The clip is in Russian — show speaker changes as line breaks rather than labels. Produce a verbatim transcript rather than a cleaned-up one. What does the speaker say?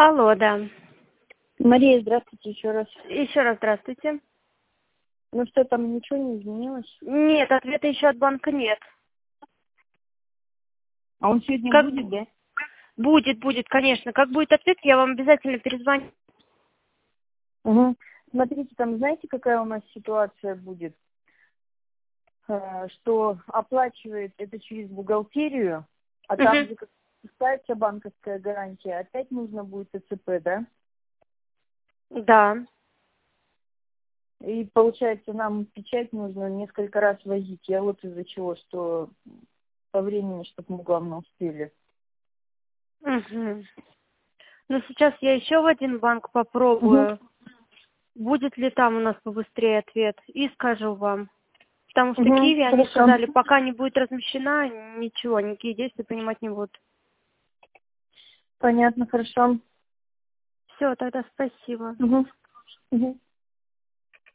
Алло, да.
Мария, здравствуйте еще раз.
Еще раз здравствуйте.
Ну что, там ничего не изменилось?
Нет, ответа еще от банка нет.
А он сегодня
Как
будет, да?
будет, будет, конечно. Как будет ответ, я вам обязательно перезвоню.
Угу. Смотрите, там знаете, какая у нас ситуация будет? Э, Что оплачивает это через бухгалтерию, а там,
Угу.
где ставится банковская гарантия, опять нужно будет ТЦП, да?
Да.
И получается, нам печать нужно несколько раз возить. Я вот из-за чего, что по времени, чтобы мы, главное, успели.
Угу. Ну, сейчас я еще в один банк
Угу.
попробую. Будет ли там у нас побыстрее ответ, и скажу вам. Потому что
Угу.
Киви, они
Хорошо.
сказали, пока не будет размещена, ничего, никакие действия принимать не будут.
Понятно, хорошо.
Все, тогда спасибо.
Угу. Угу.